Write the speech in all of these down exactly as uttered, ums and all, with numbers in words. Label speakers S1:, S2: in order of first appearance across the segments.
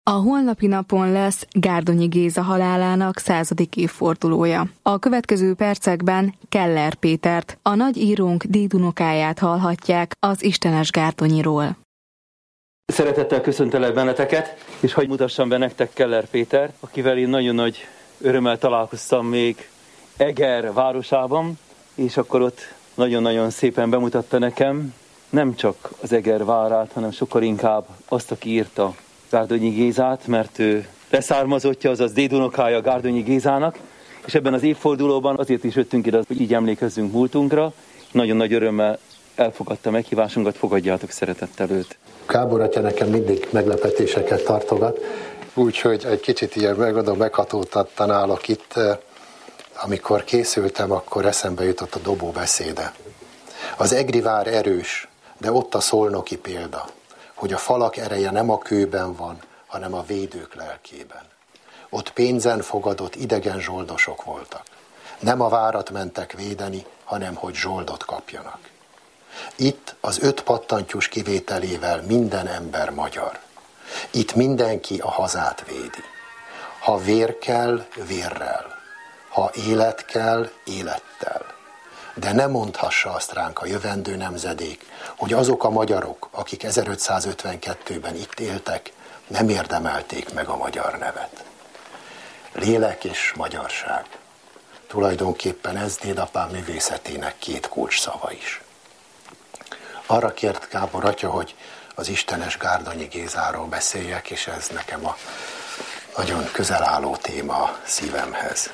S1: A holnapi napon lesz Gárdonyi Géza halálának századik évfordulója. A következő percekben Keller Pétert, a nagy írónk dédunokáját hallhatják az istenes Gárdonyiról.
S2: Szeretettel köszöntelek benneteket, és hadd mutassam be nektek Keller Pétert, akivel én nagyon nagy örömmel találkoztam még Eger városában, és akkor ott nagyon-nagyon szépen bemutatta nekem nem csak az Eger várát, hanem sokkal inkább azt, aki írta Gárdonyi Gézát, mert ő leszármazottja, azaz dédunokája Gárdonyi Gézának, és ebben az évfordulóban azért is jöttünk ide, hogy így emlékezzünk múltunkra. Nagyon nagy örömmel elfogadta meghívásunkat, fogadjátok szeretettel őt.
S3: Gábor atya nekem mindig meglepetéseket tartogat, úgyhogy egy kicsit ilyen megadom, meghatódtattan állok itt. Amikor készültem, akkor eszembe jutott a Dobó beszéde. Az egri vár erős, de ott a szolnoki példa, hogy a falak ereje nem a kőben van, hanem a védők lelkében. Ott pénzen fogadott idegen zsoldosok voltak. Nem a várat mentek védeni, hanem hogy zsoldot kapjanak. Itt az öt pattantyús kivételével minden ember magyar. Itt mindenki a hazát védi. Ha vér kell, vérrel. Ha élet kell, élettel. De ne mondhassa azt ránk a jövendő nemzedék, hogy azok a magyarok, akik ezerötszázötvenkettőben itt éltek, nem érdemelték meg a magyar nevet. Lélek és magyarság. Tulajdonképpen ez dédapám művészetének két kulcs szava is. Arra kért Gábor atya, hogy az istenes Gárdonyi Gézáról beszéljek, és ez nekem a nagyon közel álló téma a szívemhez.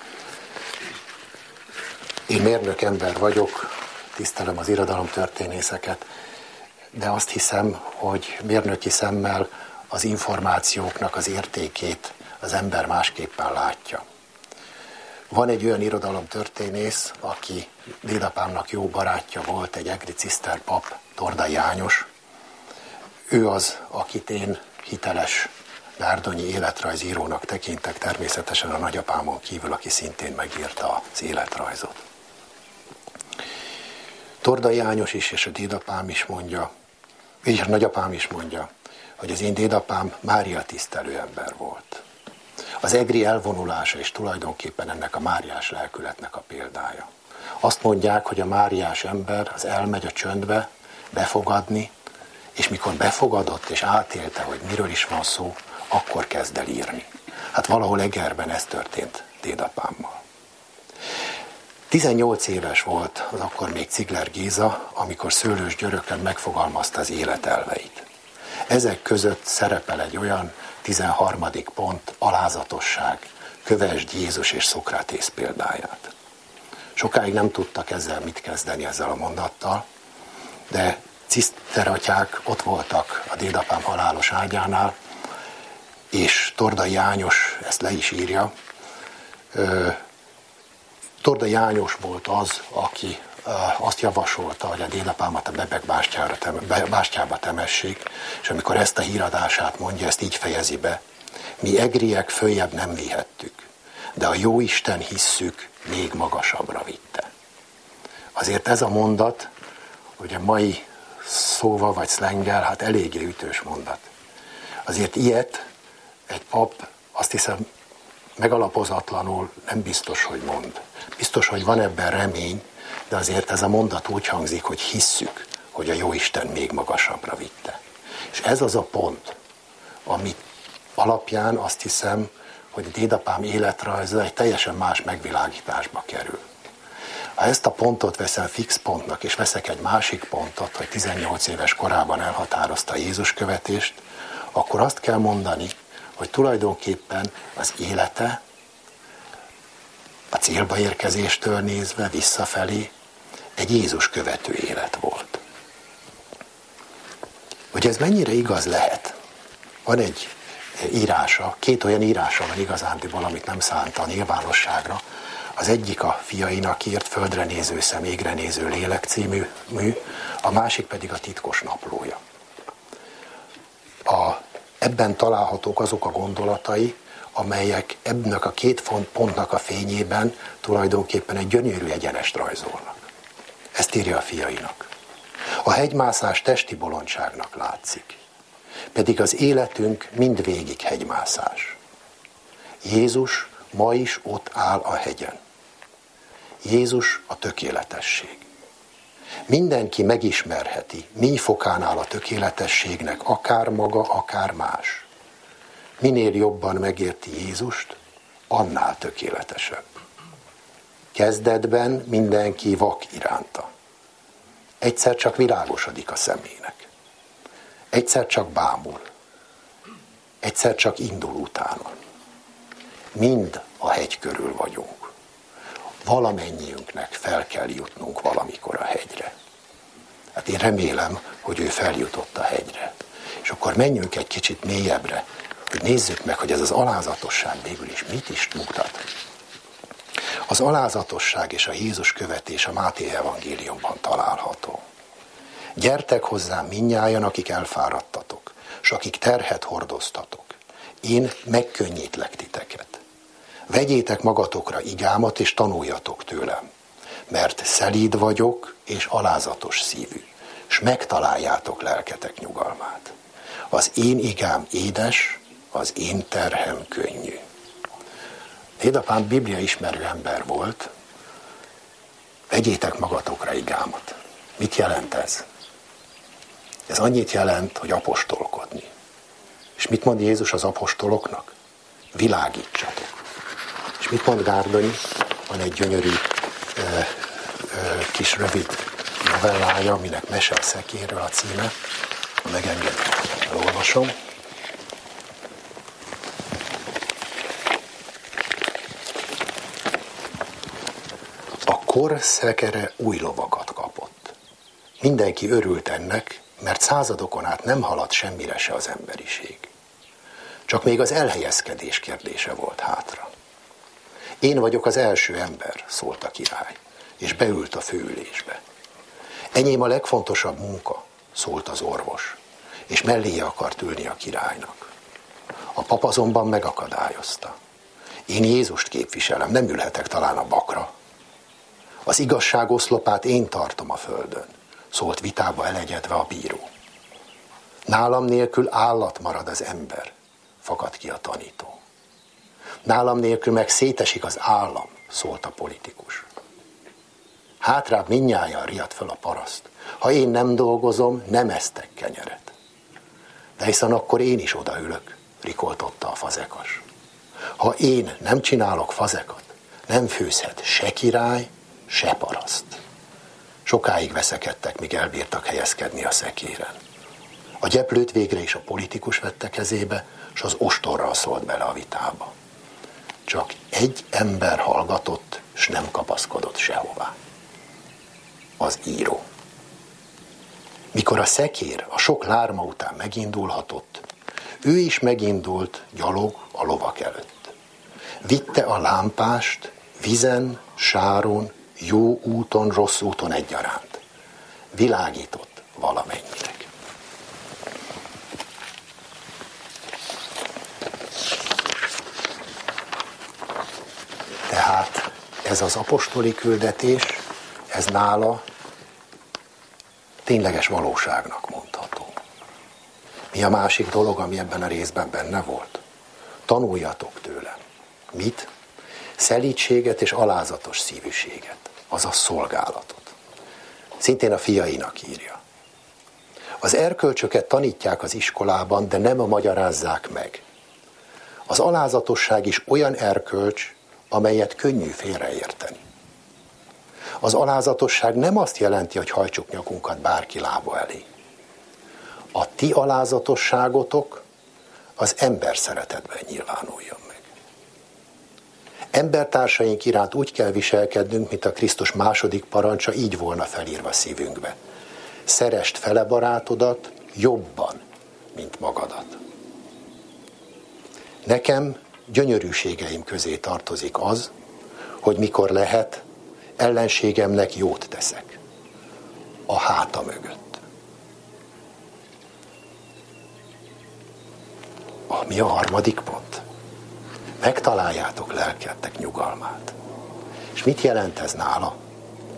S3: Én mérnök ember vagyok, tisztelem az irodalomtörténészeket, de azt hiszem, hogy mérnöki szemmel az információknak az értékét az ember másképpen látja. Van egy olyan irodalomtörténész, aki dédapámnak jó barátja volt, egy egri ciszterpap, Tordai János. Ő az, akit én hiteles gárdonyi életrajzírónak tekintek, természetesen a nagyapámon kívül, aki szintén megírta az életrajzot. Tordai János is, és a dédapám is mondja, és a nagyapám is mondja, hogy az én dédapám Mária tisztelő ember volt. Az egri elvonulása is tulajdonképpen ennek a máriás lelkületnek a példája. Azt mondják, hogy a máriás ember az elmegy a csöndbe befogadni, és mikor befogadott és átélte, hogy miről is van szó, akkor kezd el írni. Hát valahol Egerben ez történt dédapámmal. tizennyolc éves volt az akkor még Cigler Géza, amikor Szőlős Györökön megfogalmazta az életelveit. Ezek között szerepel egy olyan tizenharmadik pont, alázatosság, kövesd Jézus és Szokratész példáját. Sokáig nem tudtak ezzel mit kezdeni, ezzel a mondattal, de ciszteratyák ott voltak a dédapám halálos ágyánál, és Tordai János ezt le is írja. Tordai János volt az, aki azt javasolta, hogy a dédapámat a Bebek bástyába temessék, és amikor ezt a híradását mondja, ezt így fejezi be: mi egriek följebb nem vihettük, de a jóisten hisszük még magasabbra vitte. Azért ez a mondat, hogy a mai szóval vagy szlenggel, hát eléggé ütős mondat. Azért ilyet egy pap, azt hiszem, megalapozatlanul nem biztos, hogy mond. Biztos, hogy van ebben remény, de azért ez a mondat úgy hangzik, hogy hisszük, hogy a jóisten még magasabbra vitte. És ez az a pont, ami alapján azt hiszem, hogy a dédapám életrajza egy teljesen más megvilágításba kerül. Ha ezt a pontot veszem fix pontnak, és veszek egy másik pontot, hogy tizennyolc éves korában elhatározta a Jézus követést, akkor azt kell mondani, hogy tulajdonképpen az élete a célba érkezéstől nézve visszafelé egy Jézus követő élet volt. Hogy ez mennyire igaz lehet? Van egy írása, két olyan írása van igazándiból, amit nem szánta a nyilvánosságra. Az egyik a fiainak írt Földre néző szem, égre néző lélek című mű, a másik pedig a titkos naplója. A, ebben találhatók azok a gondolatai, amelyek ebben a két pontnak a fényében tulajdonképpen egy gyönyörű egyenest rajzolnak. Ezt írja a fiainak. A hegymászás testi bolondságnak látszik. Pedig az életünk mindvégig hegymászás. Jézus ma is ott áll a hegyen. Jézus a tökéletesség. Mindenki megismerheti, mi fokán áll a tökéletességnek, akár maga, akár más. Minél jobban megérti Jézust, annál tökéletesebb. Kezdetben mindenki vak iránta. Egyszer csak világosodik a szemének. Egyszer csak bámul. Egyszer csak indul utána. Mind a hegy körül vagyunk. Valamennyiünknek fel kell jutnunk valamikor a hegyre. Hát én remélem, hogy ő feljutott a hegyre. És akkor menjünk egy kicsit mélyebbre, hogy nézzük meg, hogy ez az alázatosság végül is mit is mutat. Az alázatosság és a Jézus követés a Máté evangéliumban található. Gyertek hozzám mindnyájan, akik elfáradtatok, s akik terhet hordoztatok. Én megkönnyítlek titeket. Vegyétek magatokra igámat, és tanuljatok tőlem, mert szelíd vagyok, és alázatos szívű, s megtaláljátok lelketek nyugalmát. Az én igám édes, az én terhem könnyű. Édapám Biblia ismerő ember volt. Vegyétek magatokra igámat. Mit jelent ez? Ez annyit jelent, hogy apostolkodni. És mit mond Jézus az apostoloknak? Világítsatok. És mit mond Gárdonyi? Van egy gyönyörű ö, ö, kis rövid novellája, aminek Mese a szekérről a címe. Ha megengedik, elolvasom. A kor szekere új lovakat kapott. Mindenki örült ennek, mert századokon át nem haladt semmire se az emberiség. Csak még az elhelyezkedés kérdése volt hátra. Én vagyok az első ember, szólt a király, és beült a főülésbe. Enyém a legfontosabb munka, szólt az orvos, és melléje akart ülni a királynak. A pap azonban megakadályozta. Én Jézust képviselem, nem ülhetek talán a bakra. Az igazság oszlopát én tartom a földön, szólt vitába elegyedve a bíró. Nálam nélkül állat marad az ember, fakadt ki a tanító. Nálam nélkül meg szétesik az állam, szólt a politikus. Hátrább mindnyájan riadt föl a paraszt. Ha én nem dolgozom, nem esztek kenyeret. De hiszen akkor én is odaülök, rikoltotta a fazekas. Ha én nem csinálok fazekat, nem főzhet se király, se paraszt. Sokáig veszekedtek, míg elbírtak helyezkedni a szekéren. A gyeplőt végre is a politikus vette kezébe, s az ostorral szólt bele a vitába. Csak egy ember hallgatott, s nem kapaszkodott sehová. Az író. Mikor a szekér a sok lárma után megindulhatott, ő is megindult gyalog a lovak előtt. Vitte a lámpást vizen, sáron, jó úton, rossz úton egyaránt. Világított valamennyinek. Tehát ez az apostoli küldetés, ez nála tényleges valóságnak mondható. Mi a másik dolog, ami ebben a részben benne volt? Tanuljatok tőlem. Mit? Szelídséget és alázatos szívűséget, azaz szolgálatot. Szintén a fiainak írja. Az erkölcsöket tanítják az iskolában, de nem magyarázzák meg. Az alázatosság is olyan erkölcs, amelyet könnyű félreérteni. Az alázatosság nem azt jelenti, hogy hajtsuk nyakunkat bárki lába elé. A ti alázatosságotok az ember szeretetben nyilvánuljon meg. Embertársaink iránt úgy kell viselkednünk, mint a Krisztus második parancsa így volna felírva szívünkbe. Szeresd fele barátodat jobban, mint magadat. Nekem gyönyörűségeim közé tartozik az, hogy mikor lehet, ellenségemnek jót teszek. A háta mögött. Mi a harmadik pont? Megtaláljátok lelketek nyugalmát. És mit jelent ez nála?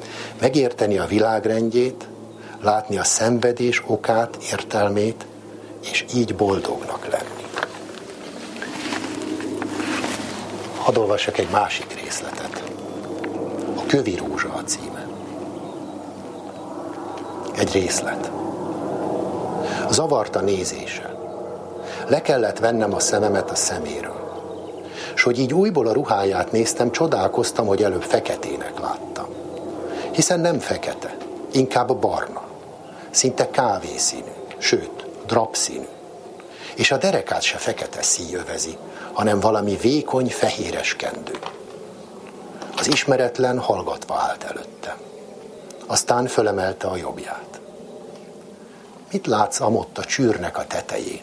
S3: Megérteni a világrendjét, látni a szenvedés okát, értelmét, és így boldognak lenni. Hadd olvassak egy másik részletet. A Kövi rózsa a címe. Egy részlet. Zavart a nézése. Le kellett vennem a szememet a szeméről. S hogy így újból a ruháját néztem, csodálkoztam, hogy előbb feketének láttam. Hiszen nem fekete, inkább barna. Szinte kávészínű, sőt, drapszínű. És a derekát se fekete szíj övezi, hanem valami vékony, fehéres kendő. Az ismeretlen hallgatva állt előttem. Aztán fölemelte a jobbját. Mit látsz amott a csűrnek a tetején?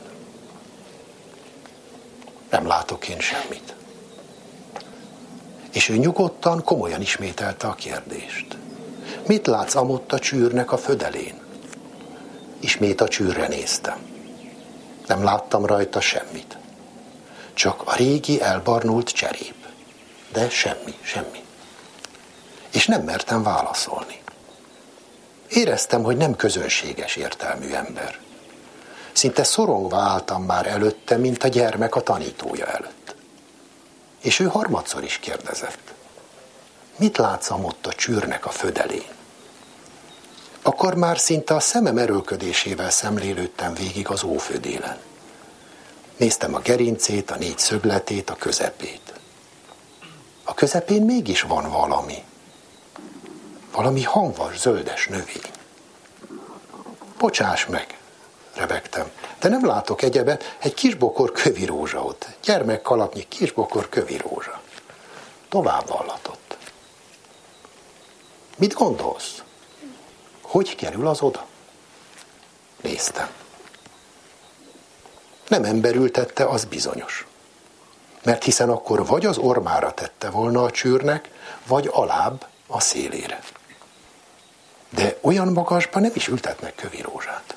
S3: Nem látok én semmit. És ő nyugodtan, komolyan ismételte a kérdést. Mit látsz amott a csűrnek a födelén? Ismét a csűrre néztem. Nem láttam rajta semmit. Csak a régi elbarnult cserép. De semmi, semmi. És nem mertem válaszolni. Éreztem, hogy nem közönséges értelmű ember. Szinte szorongva álltam már előtte, mint a gyermek a tanítója előtt. És ő harmadszor is kérdezett. Mit látsz amott a csűrnek a födelén? Akkor már szinte a szemem erőlködésével szemlélődtem végig az ófödélen. Néztem a gerincét, a négy szögletét, a közepét. A közepén mégis van valami. Valami hamvas, zöldes növény. Bocsáss meg, rebegtem, de nem látok egyebet, egy kisbokor kövi rózsa ott. Gyermekkalapnyi kisbokor kövi rózsa. Tovább vallatott. Mit gondolsz? Hogy kerül az oda? Néztem. Nem emberültette, az bizonyos. Mert hiszen akkor vagy az ormára tette volna a csűrnek, vagy alább a szélére. De olyan magasban nem is ültetnek kövi rózsát.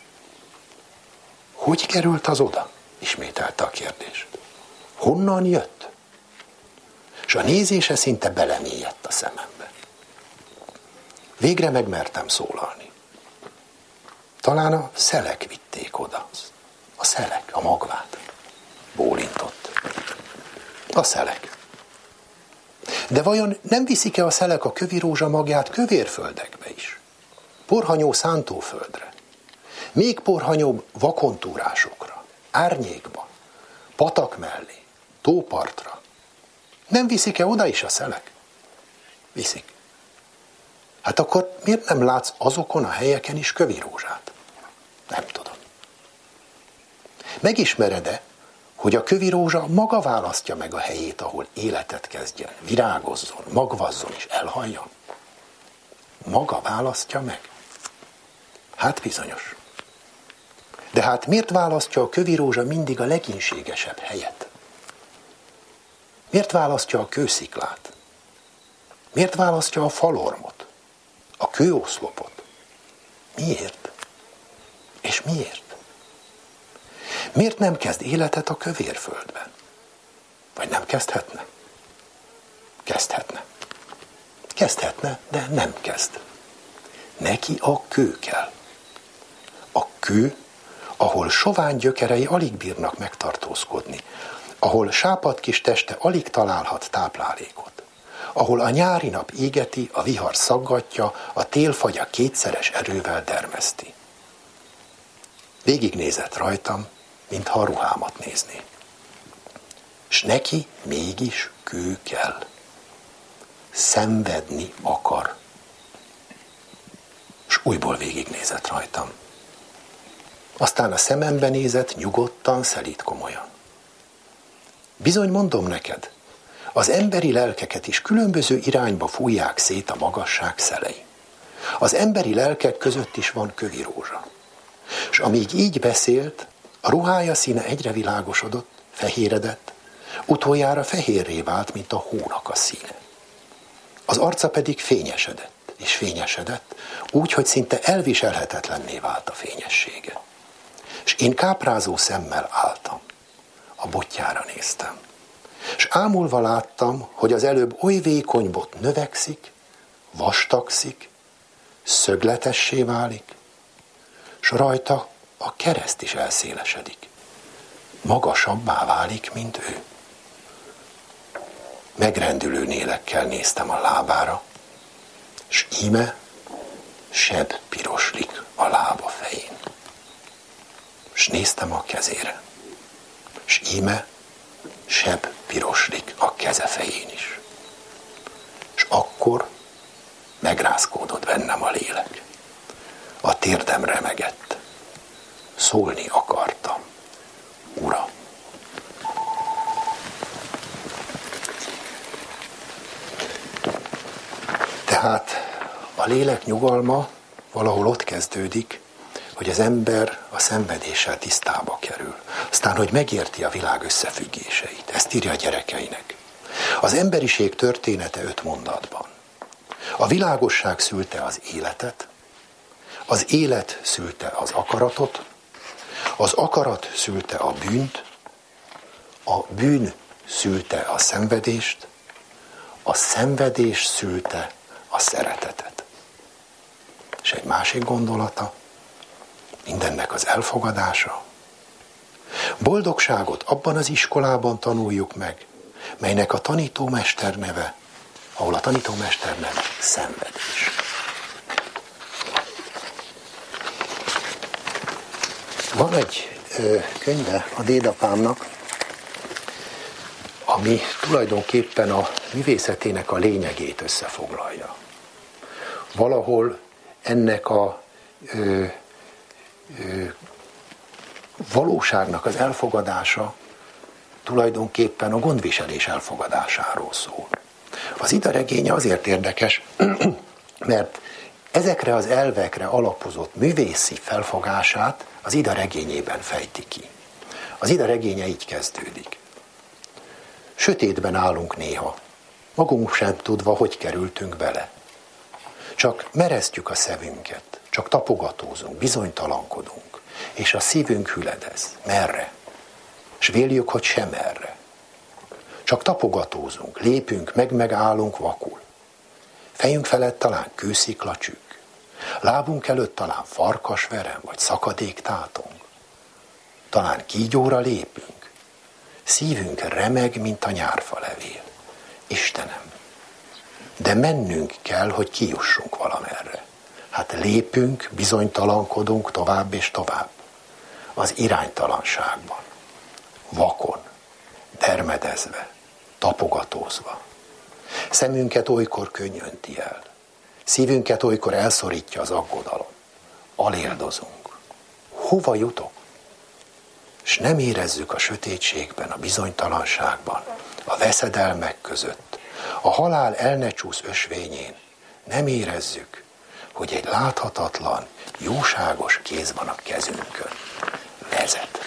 S3: Hogy került az oda? Ismételte a kérdést. Honnan jött? És a nézése szinte belemélyedt a szemembe. Végre megmertem szólalni. Talán a szelek vitték oda. A szelek, a magvát. Bólintott. A szelek. De vajon nem viszik-e a szelek a kövi rózsa magját kövérföldekbe is? Porhanyó szántóföldre. Még porhanyóbb vakontúrásokra, árnyékba, patak mellé, tópartra. Nem viszik-e oda is a szelek? Viszik. Hát akkor miért nem látsz azokon a helyeken is kövi rózsát? Nem tudom. Megismered-e, hogy a kövi rózsa maga választja meg a helyét, ahol életet kezdjen, virágozzon, magvazzon és elhaljon? Maga választja meg? Hát bizonyos. De hát miért választja a kövi rózsa mindig a legínségesebb helyet? Miért választja a kősziklát? Miért választja a falormot? A kőoszlopot? Miért? És miért? Miért nem kezd életet a kövérföldben? Vagy nem kezdhetne? Kezdhetne. Kezdhetne, de nem kezd. Neki a kő kell. A kő, ahol sovány gyökerei alig bírnak megtartózkodni, ahol sápadt kis teste alig találhat táplálékot, ahol a nyári nap égeti, a vihar szaggatja, a télfagya kétszeres erővel dermeszti. Végignézett rajtam, mintha a ruhámat nézné. S neki mégis kő kell. Szenvedni akar. S újból végignézett rajtam. Aztán a szemembe nézett nyugodtan, szelíd komolyan. Bizony mondom neked, az emberi lelkeket is különböző irányba fújják szét a magasság szelei. Az emberi lelkek között is van kövi rózsa. S amíg így beszélt, a ruhája színe egyre világosodott, fehéredett, utoljára fehérré vált, mint a hónak a színe. Az arca pedig fényesedett, és fényesedett, úgy, hogy szinte elviselhetetlenné vált a fényessége. És én káprázó szemmel álltam, a botjára néztem. És ámulva láttam, hogy az előbb oly vékony bot növekszik, vastagszik, szögletessé válik, s rajta a kereszt is elszélesedik. Magasabbá válik, mint ő. Megrendülő nélekkel néztem a lábára, s íme seb piroslik a lába fején. S néztem a kezére, s íme seb piroslik a keze fején is. És akkor megrázkódott bennem a lélek. A térdem remegett. Szólni akartam. Uram. Tehát a lélek nyugalma valahol ott kezdődik, hogy az ember a szenvedéssel tisztába kerül. Aztán, hogy megérti a világ összefüggéseit. Ezt írja a gyerekeinek. Az emberiség története öt mondatban. A világosság szülte az életet, az élet szülte az akaratot, az akarat szülte a bűnt, a bűn szülte a szenvedést, a szenvedés szülte a szeretetet. És egy másik gondolata, mindennek az elfogadása. Boldogságot abban az iskolában tanuljuk meg, melynek a tanítómester neve, ahol a tanítómester neve szenvedés. Van egy ö, könyve a dédapámnak, ami tulajdonképpen a művészetének a lényegét összefoglalja. Valahol ennek a ö, ö, valóságnak az elfogadása tulajdonképpen a gondviselés elfogadásáról szól. Az Ida regénye azért érdekes, mert ezekre az elvekre alapozott művészi felfogását az Ida regényében fejti ki. Az Ida regénye így kezdődik. Sötétben állunk néha, magunk sem tudva, hogy kerültünk bele. Csak meresztjük a szevünket, csak tapogatózunk, bizonytalankodunk, és a szívünk hüledez. Merre? S véljük, hogy sem merre. Csak tapogatózunk, lépünk, meg megállunk vakul. Fejünk felett talán kőszikla csük. Lábunk előtt talán farkasverem, vagy szakadék tátong. Talán kígyóra lépünk. Szívünk remeg, mint a nyárfalevél. Istenem, de mennünk kell, hogy kijussunk valamerre. Hát lépünk, bizonytalankodunk tovább és tovább. Az iránytalanságban. Vakon, dermedezve, tapogatózva. Szemünket olykor könny önti el. Szívünket olykor elszorítja az aggodalom. Aléldozunk. Hova jutok? S nem érezzük a sötétségben, a bizonytalanságban, a veszedelmek között, a halál el ne csúsz ösvényén, nem érezzük, hogy egy láthatatlan, jóságos kéz van a kezünkön. Vezet.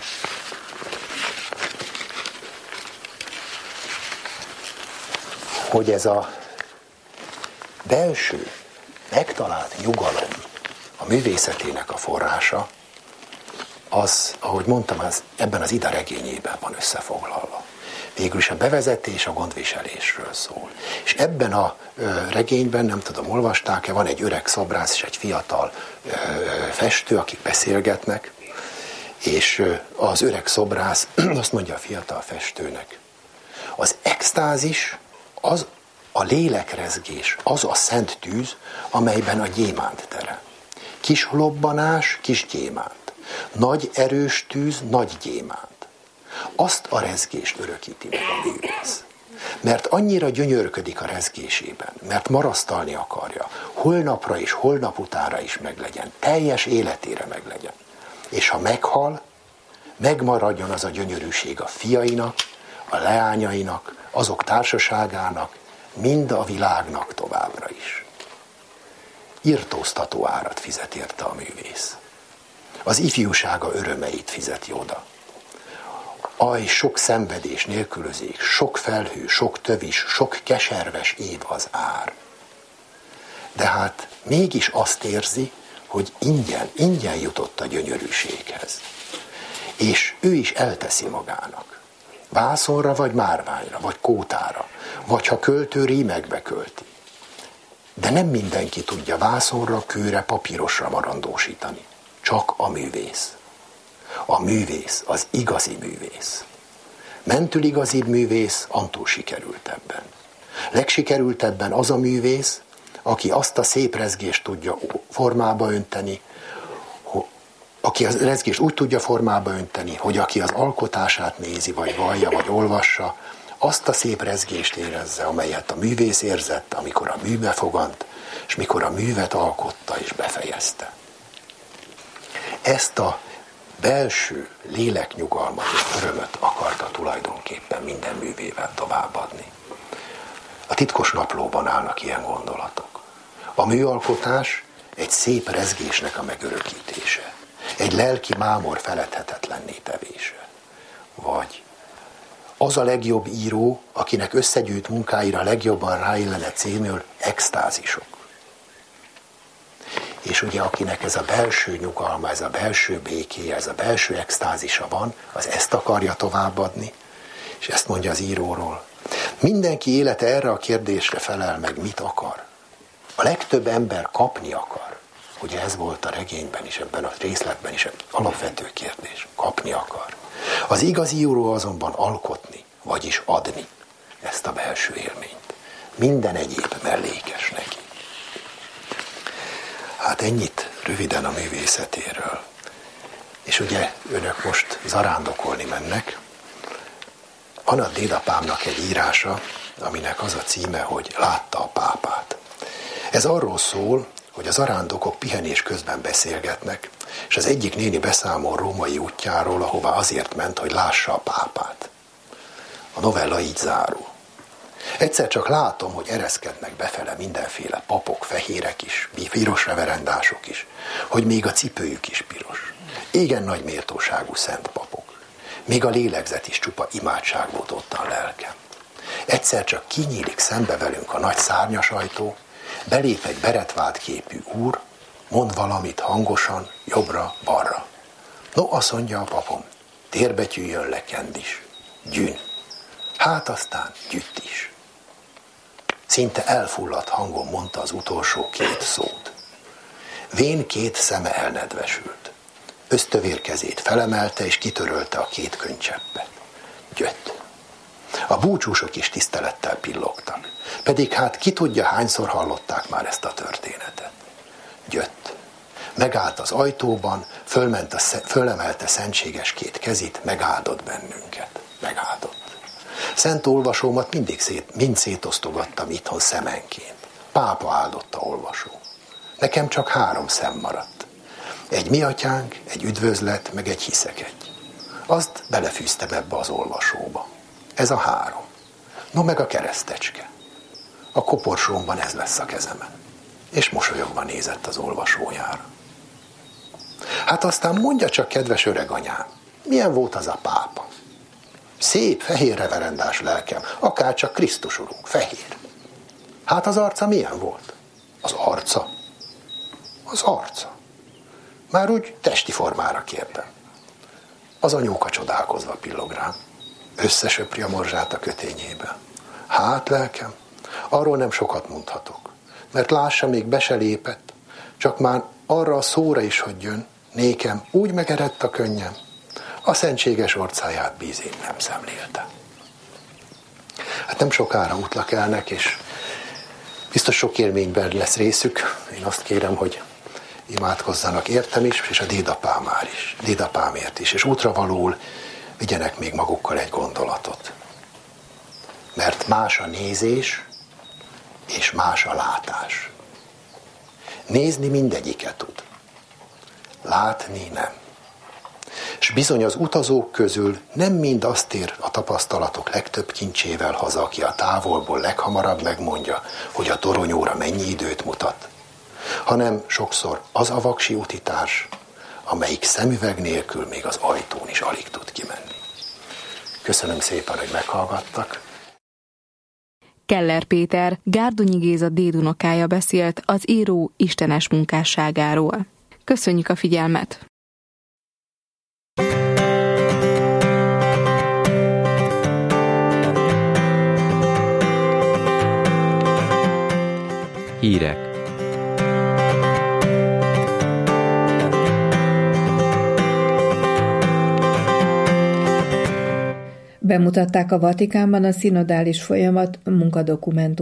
S3: Hogy ez a belső, megtalált nyugalom a művészetének a forrása, az, ahogy mondtam, az ebben az Ida regényében van összefoglalva. Végül is a bevezetés a gondviselésről szól. És ebben a ö, regényben, nem tudom, olvasták-e, van egy öreg szobrász és egy fiatal ö, festő, akik beszélgetnek, és ö, az öreg szobrász azt mondja a fiatal festőnek, az extázis az a lélekrezgés, az a szent tűz, amelyben a gyémánt terem. Kis lobbanás, kis gyémánt. Nagy erős tűz, nagy gyémánt. Azt a rezgést örökíti meg a művész. Mert annyira gyönyörködik a rezgésében, mert marasztalni akarja, holnapra és holnap utára is meglegyen, teljes életére meglegyen. És ha meghal, megmaradjon az a gyönyörűség a fiainak, a leányainak, azok társaságának, mind a világnak továbbra is. Irtóztató árat fizet érte a művész. Az ifjúsága örömeit fizeti oda. Aj, sok szenvedés nélkülözik, sok felhő, sok tövis, sok keserves év az ár. De hát mégis azt érzi, hogy ingyen, ingyen jutott a gyönyörűséghez. És ő is elteszi magának. Vászonra, vagy márványra, vagy kótára, vagy ha költő rímekbe költi. De nem mindenki tudja vászonra, kőre, papírosra marandósítani. Csak a művész. A művész, az igazi művész. Mentül igazi művész, Antól sikerültebben. Legsikerültebben az a művész, aki azt a szép rezgést tudja formába önteni, aki a rezgést úgy tudja formába önteni, hogy aki az alkotását nézi, vagy vallja, vagy olvassa, azt a szép rezgést érezze, amelyet a művész érzett, amikor a műbe fogant, és mikor a művet alkotta és befejezte. Ezt a belső léleknyugalmat és örömöt akarta tulajdonképpen minden művével továbbadni. A titkos naplóban állnak ilyen gondolatok. A műalkotás egy szép rezgésnek a megörökítése, egy lelki mámor feledhetetlenné tevése. Vagy az a legjobb író, akinek összegyűjt munkáira legjobban ráillene címül extázisok. És ugye akinek ez a belső nyugalma, ez a belső békéje, ez a belső extázisa van, az ezt akarja továbbadni, és ezt mondja az íróról. Mindenki élete erre a kérdésre felel meg, mit akar. A legtöbb ember kapni akar. Ugye ez volt a regényben is, ebben a részletben is egy alapvető kérdés. Kapni akar. Az igazi író azonban alkotni, vagyis adni ezt a belső élményt. Minden egyéb mellékes neki. Hát ennyit röviden a művészetéről. És ugye önök most zarándokolni mennek. Van a dédapámnak egy írása, aminek az a címe, hogy Látta a pápát. Ez arról szól, hogy a zarándokok pihenés közben beszélgetnek, és az egyik néni beszámol római útjáról, ahová azért ment, hogy lássa a pápát. A novella így zárul. Egyszer csak látom, hogy ereszkednek befele mindenféle papok, fehérek is, piros reverendások is, hogy még a cipőjük is piros. Igen nagy méltóságú szent papok. Még a lélegzet is csupa imádság volt ottan lelkem. Egyszer csak kinyílik szembe velünk a nagy szárnyas ajtó, belép egy beretvált képű úr, mond valamit hangosan, jobbra-balra. No, azt mondja a papom, térbetyű jön le kendis, gyűn. Hát aztán gyütt is. Szinte elfulladt hangon mondta az utolsó két szót. Vén két szeme elnedvesült. Ösztövér kezét felemelte, és kitörölte a két könycseppet. Gyött. A búcsúsok is tisztelettel pillogtak. Pedig hát ki tudja, hányszor hallották már ezt a történetet. Gyött. Megállt az ajtóban, fölment a, fölemelte szentséges két kezit, megáldott bennünket. Megáldott. Szent olvasómat mindig szét, mind szétosztogattam itthon szemenként. Pápa áldotta olvasó. Nekem csak három szem maradt. Egy mi atyánk, egy üdvözlet, meg egy hiszek egy. Azt belefűztem ebbe az olvasóba. Ez a három. No meg a keresztecske. A koporsómban ez lesz a kezemen. És mosolyogva nézett az olvasójára. Hát aztán mondja csak, kedves öreg anyám, milyen volt az a pápa? Szép, fehér reverendás lelkem, akár csak Krisztus urunk, fehér. Hát az arca milyen volt? Az arca? Az arca. Már úgy testi formára kérdem. Az anyóka csodálkozva pillog rám. Összesöpri a morzsát a kötényébe. Hát lelkem, arról nem sokat mondhatok, mert lássa, még be se lépett, csak már arra a szóra is, hogy jön, nékem úgy megerett a könnyem, a szentséges orcáját bízén nem szemlélte. Hát nem sokára útlakelnek, és biztos sok élményben lesz részük. Én azt kérem, hogy imádkozzanak értem is, és a dédapámár is, dédapámért is, és útravalóul vigyenek még magukkal egy gondolatot. Mert más a nézés, és más a látás. Nézni mindegyiket tud. Látni nem. És bizony az utazók közül nem mind azt ér a tapasztalatok legtöbb kincsével haza, aki a távolból leghamarabb megmondja, hogy a toronyóra mennyi időt mutat, hanem sokszor az a vaksi utitárs, amelyik szemüveg nélkül még az ajtón is alig tud kimenni. Köszönöm szépen, hogy meghallgattak.
S1: Keller Péter, Gárdonyi Géza dédunokája beszélt az író istenes munkásságáról. Köszönjük a figyelmet!
S4: Hírek. Bemutatták a Vatikánban a szinodális folyamat munkadokumentumát.